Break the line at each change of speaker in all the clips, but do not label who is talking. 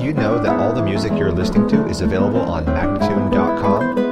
you know that all the music you're listening to is available on Magnatune.com?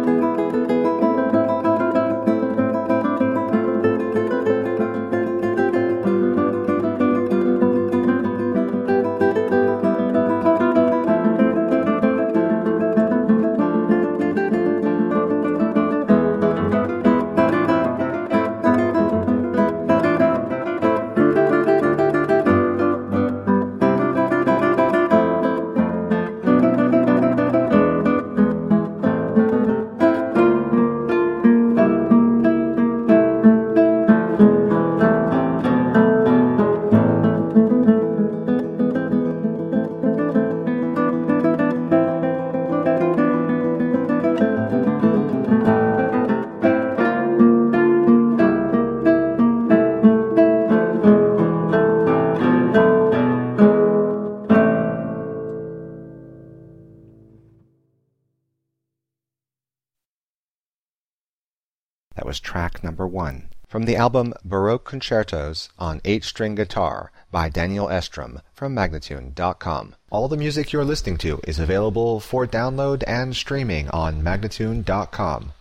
That was track number 1 from the album Baroque Concertos on 8-string guitar by Daniel Estrom from Magnatune.com. All the music you're listening to is available for download and streaming on Magnatune.com.